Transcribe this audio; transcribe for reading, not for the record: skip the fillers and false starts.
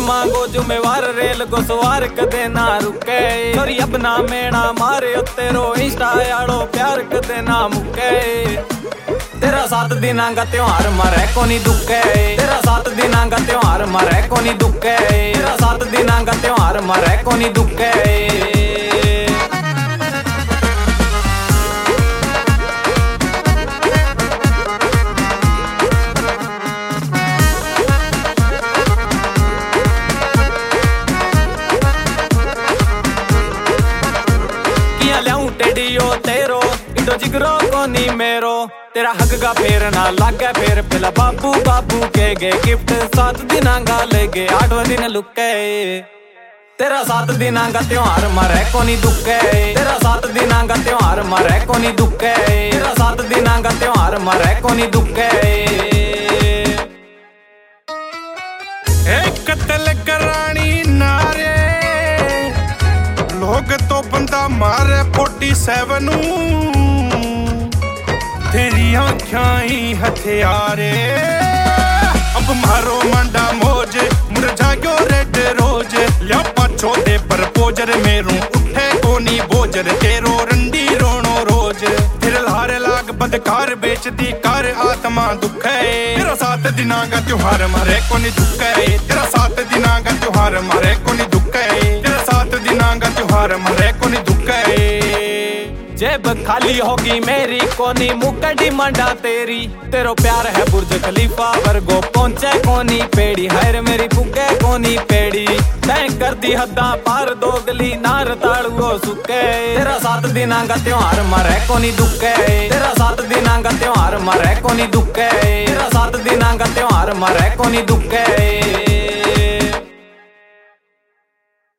मांगो जुम्मेवार रेल को सवार कदे ना रुके। छोरी अब ना मेणा मारे तेरो इंस्टा आड़ो प्यार कदे ना मुके। तेरा 7 दिना का त्योहार मारे कोनी दुखे। तेरा 7 दिना का त्योहार मारे कोनी दुखे। तेरा 7 दिना का त्योहार मारे कोनी दुखे। टेडियो तेरो इडो जिगरो कोनी मेरो। तेरा हक का फेर ना लागे फेर पिला बाबू बाबू के गे गिफ्ट 7 दिना का लेगे 8वें दिन लुके। तेरा 7 दिना का त्योहार मारे कोनी दुखे। तेरा 7 दिना का त्योहार मारे कोनी दुखे। तेरा 7 दिना का त्योहार मारे कोनी दुखे। कत्ल करानी नारे लोग तो बंदा मारे 47 तेरी आँखियां ही हथियारे। अब मारो मंडा मोज मुरझायो रेड रोज लिया पाछो दे पर पोजर मेरो उठे कोनी बोजर तेरो रंडी रोनो रोज। फिर लारे लाग बदकार बेचती कर आत्मा दुखे। तेरा 7 दिना का त्योहार मारे कोनी दुखे। तेरा 7 दिना का त्योहार मारे कोनी दुखे। तेरा 7 दिना का त्योहार मारे कोनी दुखे। जेब खाली होगी मेरी कोनी मुकड़ी मंडा तेरी। तेरो प्यार है बुर्ज खलीफा वर्गो पहुंचे कोनी पेड़ी। हैर मेरी पुगे कोनी पेड़ी तैं कर दी हद्दा पार दोगली नार ताड़ुओ सुके। तेरा 7 दिना का त्योहार मारे कोनी दुखे। तेरा 7 दिना का त्योहार मारे कोनी दुखे। तेरा 7 दिना का त्योहार मारे कोनी दुखे।